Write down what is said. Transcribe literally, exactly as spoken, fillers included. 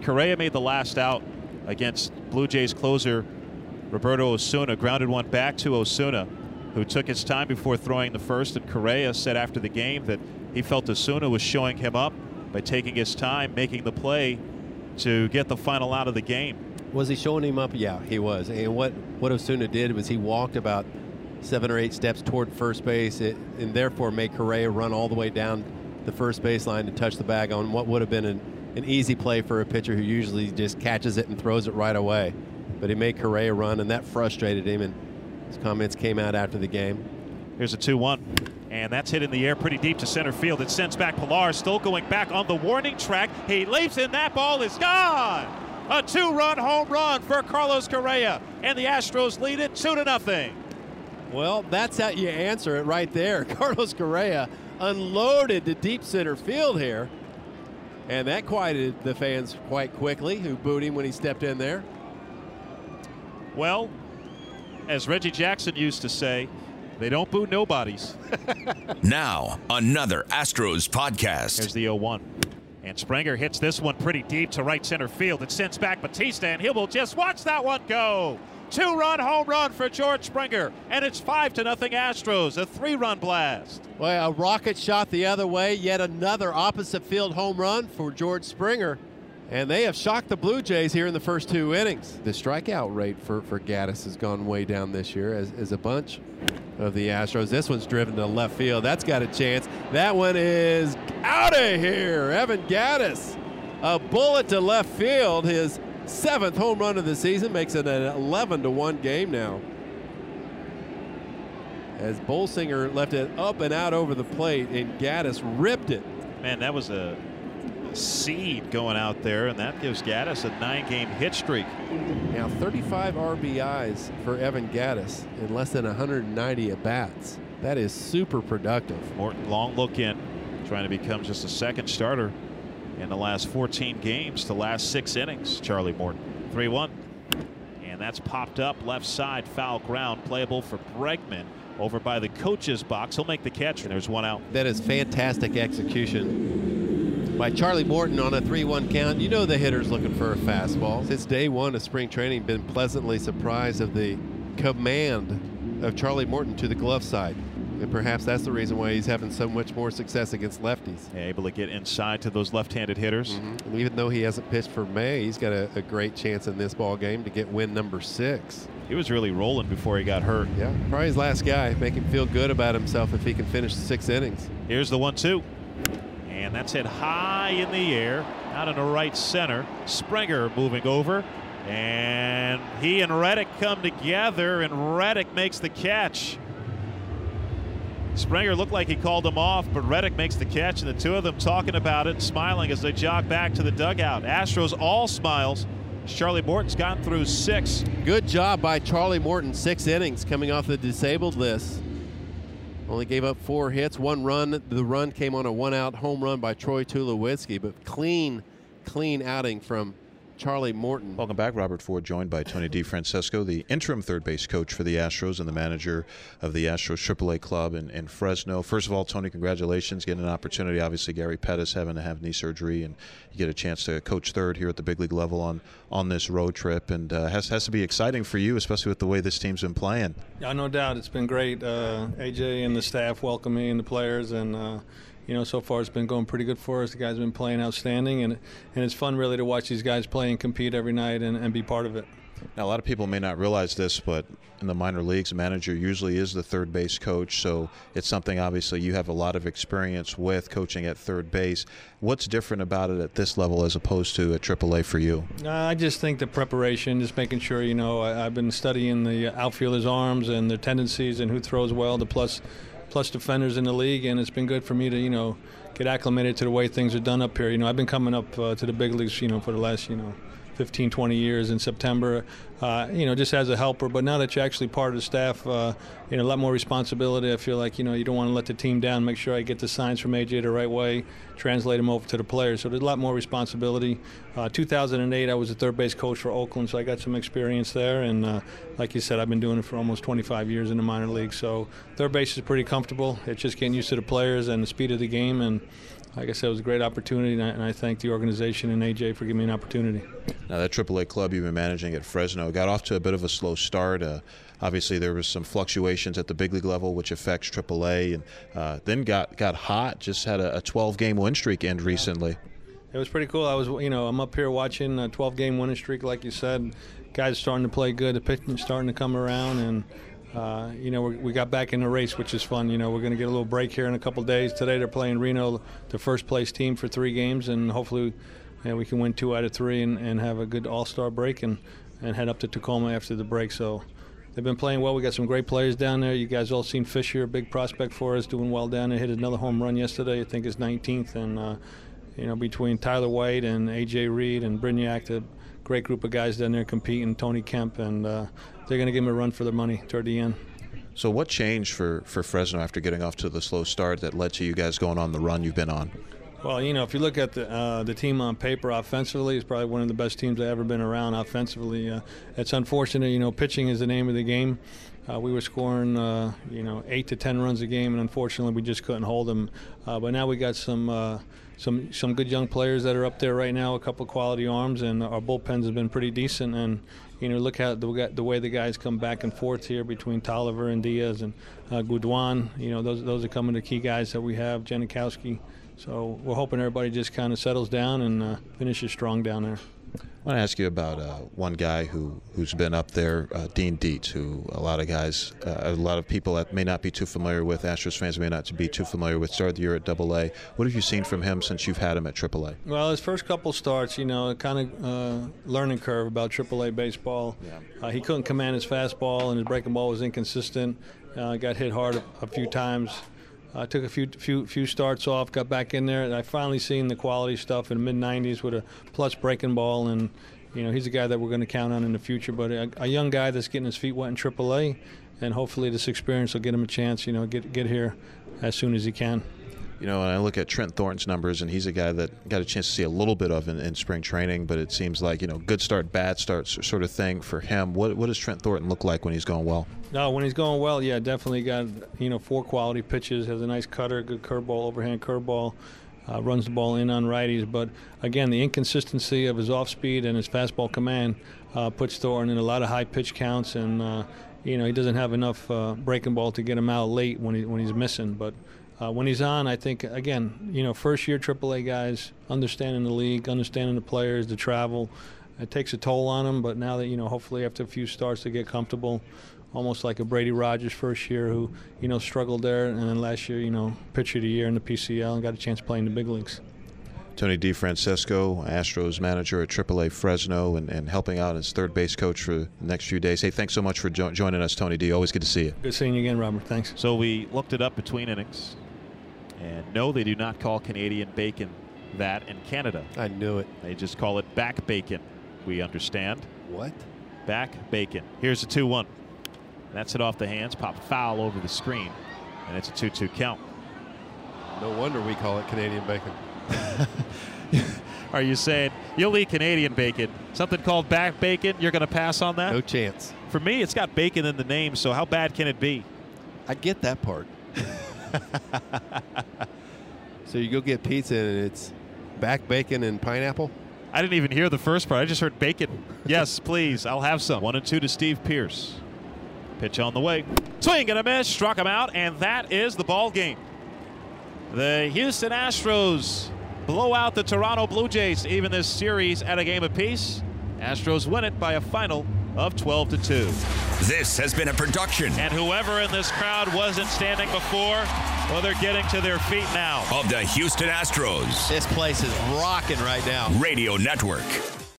Correa made the last out against Blue Jays closer Roberto Osuna. Grounded one back to Osuna, who took his time before throwing the first. And Correa said after the game that he felt Osuna was showing him up by taking his time, making the play to get the final out of the game. Was he showing him up? Yeah, he was. And what, what Osuna did was he walked about seven or eight steps toward first base, it, and therefore made Correa run all the way down the first baseline to touch the bag on what would have been an, an easy play for a pitcher who usually just catches it and throws it right away. But he made Correa run, and that frustrated him, and his comments came out after the game. Here's a two one, and that's hit in the air pretty deep to center field. It sends back Pilar, still going back on the warning track. He leaps, and that ball is gone. A two-run home run for Carlos Correa, and the Astros lead it two to nothing. Well, that's how you answer it right there. Carlos Correa unloaded to deep center field here, and that quieted the fans quite quickly, who booed him when he stepped in there. Well, as Reggie Jackson used to say, they don't boo nobodies. Now, another Astros podcast. Here's the oh one. And Springer hits this one pretty deep to right center field. It sends back Batista, and he will just watch that one go. Two-run home run for George Springer, and it's five to nothing Astros, a three-run blast. Well, a rocket shot the other way, yet another opposite field home run for George Springer. And they have shocked the Blue Jays here in the first two innings. The strikeout rate for, for Gaddis has gone way down this year as, as a bunch of the Astros. This one's driven to left field. That's got a chance. That one is out of here. Evan Gaddis, a bullet to left field. His seventh home run of the season makes it an eleven to one game now. As Bolsinger left it up and out over the plate, and Gaddis ripped it. Man, that was a seed going out there, and that gives Gaddis a nine-game hit streak. Now thirty-five R B Is for Evan Gaddis in less than one hundred ninety at-bats. That is super productive. Morton, long look in, trying to become just a second starter in the last fourteen games to last six innings. Charlie Morton. three one. And that's popped up left side, foul ground, playable for Bregman over by the coach's box. He'll make the catch, and there's one out. That is fantastic execution by Charlie Morton on a three one count. You know the hitter's looking for a fastball. Since day one of spring training, been pleasantly surprised of the command of Charlie Morton to the glove side. And perhaps that's the reason why he's having so much more success against lefties. Yeah, able to get inside to those left-handed hitters. Mm-hmm. Even though he hasn't pitched for May, he's got a, a great chance in this ball game to get win number six. He was really rolling before he got hurt. Yeah, probably his last guy. Make him feel good about himself if he can finish the six innings. Here's the one two. And that's hit high in the air, out in the right center. Springer moving over, and he and Reddick come together, and Reddick makes the catch. Springer looked like he called him off, but Reddick makes the catch, and the two of them talking about it, smiling as they jog back to the dugout. Astros all smiles. Charlie Morton's gotten through six. Good job by Charlie Morton. Six innings coming off the disabled list. Only gave up four hits, one run. The run came on a one-out home run by Troy Tulowitzki, but clean, clean outing from Charlie Morton. Welcome back. Robert Ford joined by Tony DeFrancesco, the interim third base coach for the Astros and the manager of the Astros triple A club in, in Fresno. First of all, Tony, congratulations. Getting an opportunity. Obviously, Gary Pettis having to have knee surgery, and you get a chance to coach third here at the big league level on, on this road trip. And uh, has, has to be exciting for you, especially with the way this team's been playing. Yeah, no doubt. It's been great. Uh, A J and the staff welcome me and the players, and uh, you know, so far it's been going pretty good for us. The guys have been playing outstanding, and and it's fun really to watch these guys play and compete every night and, and be part of it. Now, a lot of people may not realize this, but in the minor leagues, a manager usually is the third base coach, so it's something obviously you have a lot of experience with, coaching at third base. What's different about it at this level as opposed to at triple A for you? Uh, I just think the preparation, just making sure, you know, I, I've been studying the outfielders' arms and their tendencies and who throws well, the plus plus defenders in the league, and it's been good for me to, you know, get acclimated to the way things are done up here. You know, I've been coming up uh, to the big leagues, you know, for the last, you know, fifteen, twenty years in September, uh, you know, just as a helper. But now that you're actually part of the staff, uh, you know, a lot more responsibility. I feel like, you know, you don't want to let the team down, make sure I get the signs from A J the right way, translate them over to the players. So there's a lot more responsibility. Uh, two thousand eight, I was a third base coach for Oakland, so I got some experience there. And uh, like you said, I've been doing it for almost twenty-five years in the minor league. So third base is pretty comfortable. It's just getting used to the players and the speed of the game. And like I said, it was a great opportunity, and I, and I thank the organization and A J for giving me an opportunity. Now, that triple A club you've been managing at Fresno got off to a bit of a slow start. Uh, obviously, there was some fluctuations at the big league level, which affects triple A, and uh, then got, got hot, just had a twelve-game win streak end recently. It was pretty cool. I was, you know, I'm up here watching a twelve-game winning streak, like you said. Guys starting to play good, the pitching starting to come around, and uh, you know, we, we got back in the race, which is fun. You know, we're going to get a little break here in a couple days. Today they're playing Reno, the first-place team, for three games, and hopefully, you know, we can win two out of three and, and have a good All-Star break and, and head up to Tacoma after the break. So they've been playing well. We got some great players down there. You guys all seen Fisher, a big prospect for us, doing well down there. Hit another home run yesterday. I think it's nineteenth, and uh, you know, between Tyler White and A J Reed and Brignac, the great group of guys down there competing, Tony Kemp, and uh, they're going to give them a run for their money toward the end. So what changed for, for Fresno after getting off to the slow start that led to you guys going on the run you've been on? Well, you know, if you look at the uh, the team on paper offensively, it's probably one of the best teams I've ever been around offensively. Uh, it's unfortunate, you know, pitching is the name of the game. Uh, we were scoring, uh, you know, eight to ten runs a game, and unfortunately we just couldn't hold them. Uh, but now we got some uh, some some good young players that are up there right now, a couple of quality arms, and our bullpens have been pretty decent. And you know, look at the, the way the guys come back and forth here between Tolliver and Diaz and uh, Goudouin. You know, those those are coming to key guys that we have, Janikowski. So we're hoping everybody just kind of settles down and uh, finishes strong down there. I want to ask you about uh, one guy who, who's been up there, uh, Dean Dietz, who a lot of guys, uh, a lot of people that may not be too familiar with, Astros fans may not be too familiar with, started the year at double A. What have you seen from him since you've had him at triple A? Well, his first couple starts, you know, kind of uh, learning curve about triple A baseball. Yeah. Uh, he couldn't command his fastball, and his breaking ball was inconsistent. Uh, got hit hard a, a few times. I uh, took a few few few starts off, got back in there, and I finally seen the quality stuff in the mid nineties with a plus breaking ball, and you know, he's a guy that we're going to count on in the future. But a, a young guy that's getting his feet wet in triple A, and hopefully this experience will get him a chance, you know, get get here as soon as he can. You know, and I look at Trent Thornton's numbers, and he's a guy that got a chance to see a little bit of in, in spring training, but it seems like, you know, good start, bad start sort of thing for him. What what does Trent Thornton look like when he's going well? No, when he's going well, yeah, definitely got, you know, four quality pitches, has a nice cutter, good curveball, overhand curveball, uh, runs the ball in on righties. But, again, the inconsistency of his off-speed and his fastball command uh, puts Thornton in a lot of high pitch counts, and, uh, you know, he doesn't have enough uh, breaking ball to get him out late when, he, when he's missing. But Uh, when he's on, I think, again, you know, first-year triple A guys, understanding the league, understanding the players, the travel, it takes a toll on them. But now that, you know, hopefully after a few starts they get comfortable, almost like a Brady Rogers first year who, you know, struggled there, and then last year, you know, pitcher of the year in the P C L and got a chance to play in the big leagues. Tony DeFrancesco, Astros manager at triple A Fresno, and, and helping out as third base coach for the next few days. Hey, thanks so much for jo- joining us, Tony D. Always good to see you. Good seeing you again, Robert. Thanks. So we looked it up between innings. And no, they do not call Canadian bacon that in Canada. I knew it. They just call it back bacon, we understand. What? Back bacon. Here's a two one. That's it off the hands. Pop foul over the screen. And it's a two two count. No wonder we call it Canadian bacon. Are you saying you'll eat Canadian bacon? Something called back bacon? You're going to pass on that? No chance. For me, it's got bacon in the name, so how bad can it be? I get that part. So you go get pizza and it's back bacon and pineapple? I didn't even hear the first part. I just heard bacon. Yes, please. I'll have some. One and two to Steve Pearce. Pitch on the way. Swing and a miss. Struck him out, and that is the ball game. The Houston Astros blow out the Toronto Blue Jays to even this series at a game apiece. Astros win it by a final of twelve to two. This has been a production. And whoever in this crowd wasn't standing before, well, they're getting to their feet now. Of the Houston Astros. This place is rocking right now. Radio Network.